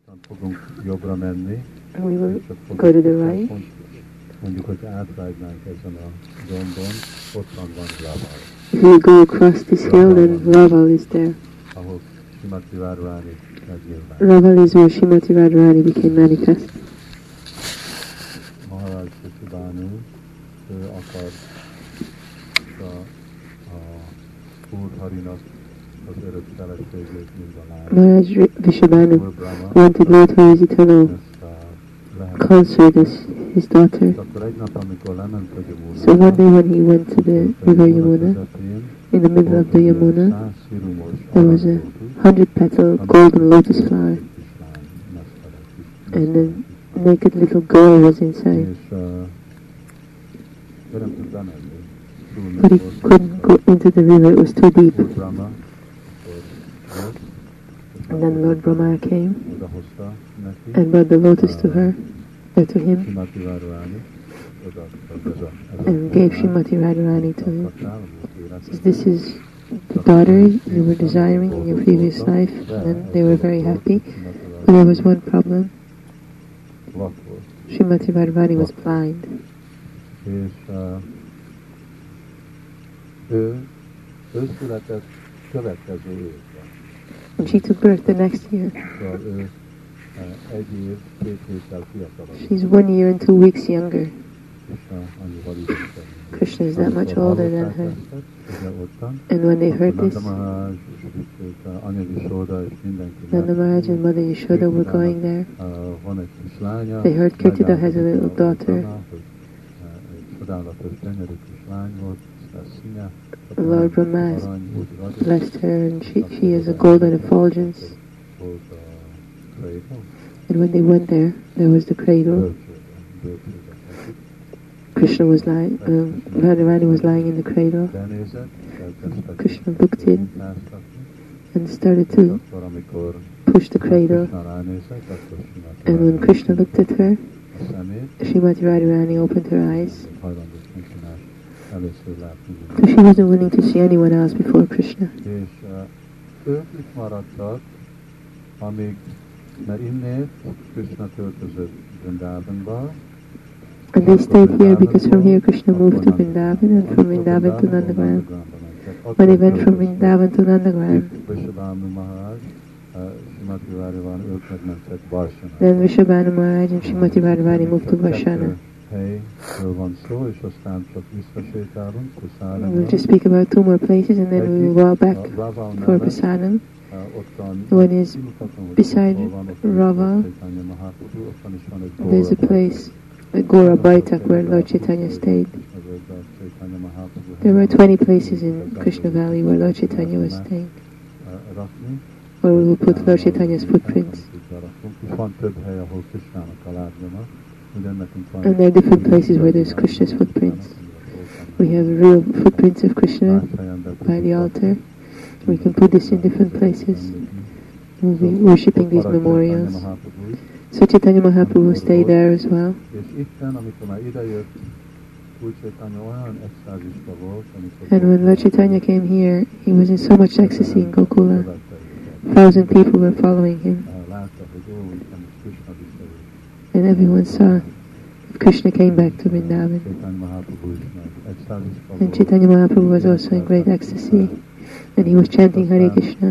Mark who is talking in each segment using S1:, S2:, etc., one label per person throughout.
S1: And we will go to the right. If we go across this hill, then Raval is there. Raval is where Srimati Radharani became manifest. Maharaj Vrishabhanu wanted Lord Hari's eternal consort as his daughter. So one day when he went to the river Yamuna, in the middle of the Yamuna, there was a 100-petal golden lotus flower, and a naked little girl was inside. But he couldn't go into the river, it was too deep. And then Lord Brahma came and brought the lotus to her, to him, and gave Srimati Radharani to him. Says, this is the daughter you were desiring in your previous life. And then they were very happy. But there was one problem. Srimati Radharani was blind. And she took birth the next year. She's 1 year and 2 weeks younger. Krishna is that much older than her. And when they heard this, Nanda Maharaj and Mother Yashoda were going there. They heard Kirtida has a little daughter. Lord Brahma blessed her, and she has a golden effulgence. And when they went there, there was the cradle. Krishna was lying, Radharani was lying in the cradle. Krishna looked in and started to push the cradle. And when Krishna looked at her, Srimati Radharani opened her eyes. So she wasn't willing to see anyone else before Krishna. And they stayed here because from here Krishna moved to Vrindavan, and from Vrindavan to Nandagram. When he went from Vrindavan to Nandagram, then Vrishabhanu Maharaj and Srimati Radharani moved to Varshana. We'll just speak about 2 more places and then we will go back for Prasadam. One is beside Rava. There's a place, Gora Baitak, where Lord Chaitanya stayed. There were 20 places in Krishna Valley where Lord Chaitanya was staying, where we will put Lord Chaitanya's footprints. And there are different places where there's Krishna's footprints. We have real footprints of Krishna by the altar. We can put this in different places. We'll be worshipping these memorials. So Chaitanya Mahaprabhu will stay there as well. And when Lord Chaitanya came here, he was in so much ecstasy in Gokula. 1,000 people were following him. And everyone saw that Krishna came back to Vrindavan. And Chaitanya Mahaprabhu was also in great ecstasy. And he was chanting Hare Krishna.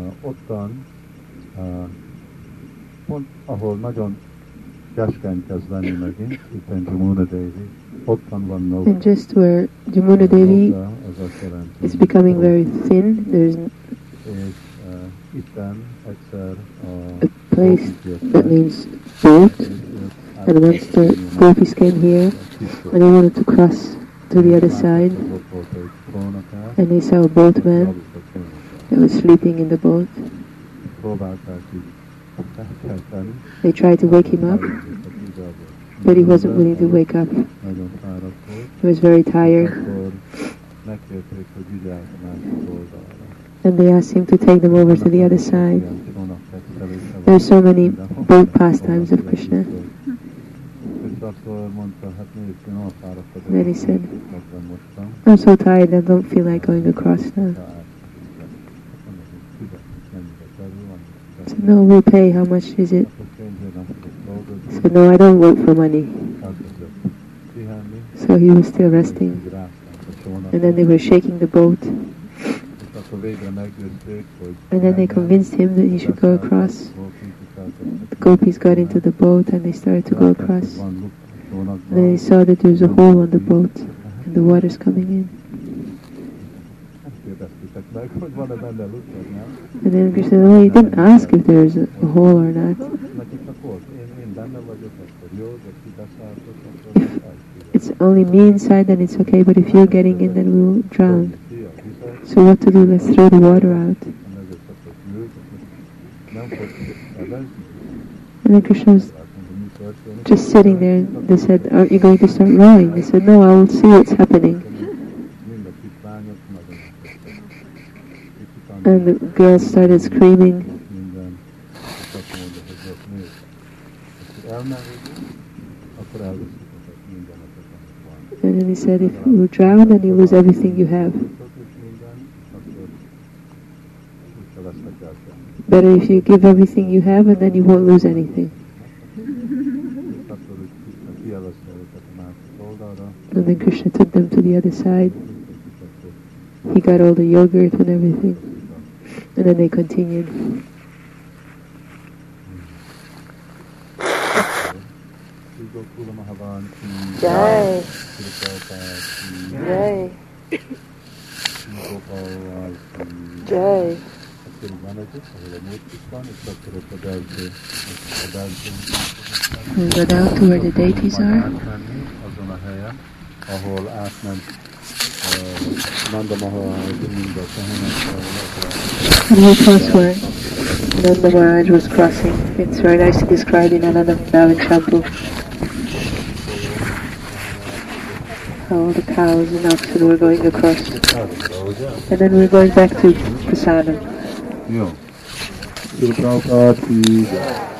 S1: And just where Jamuna Devi is becoming very thin, there's a place that means boat. And once the gopis came here, and they wanted to cross to the other side, and they saw a boatman that was sleeping in the boat. They tried to wake him up, but he wasn't willing to wake up. He was very tired. And they asked him to take them over to the other side. There are so many boat pastimes of Krishna. Then he said, I'm so tired, I don't feel like going across now. said, no, we'll pay. How much is it? He said, no, I don't work for money. So he was still resting. And then they were shaking the boat. And then they convinced him that he should go across. The gopis got into the boat and they started to go across. And then they saw that there was a hole on the boat and the water's coming in. And then Krishna said, oh, you didn't ask if there's a hole or not. If it's only me inside, then it's okay, but if you're getting in, then we'll drown. So what to do? Let's throw the water out. And then Krishna was just sitting there. They said, aren't you going to start rowing? They said, no, I will see what's happening. And the girls started screaming. And then he said, if you drown, then you lose everything you have. Better if you give everything you have, and then you won't lose anything. And then Krishna took them to the other side. He got all the yogurt and everything. And then they continued. Jai. Jai. Jai. We'll go down to where the deities are. And we cross where Nanda Maharaj was crossing. It's very nicely described in Ananda Vrindavan Shampoo. How all the cows and oxen were going across. And then we're going back to Prasadam.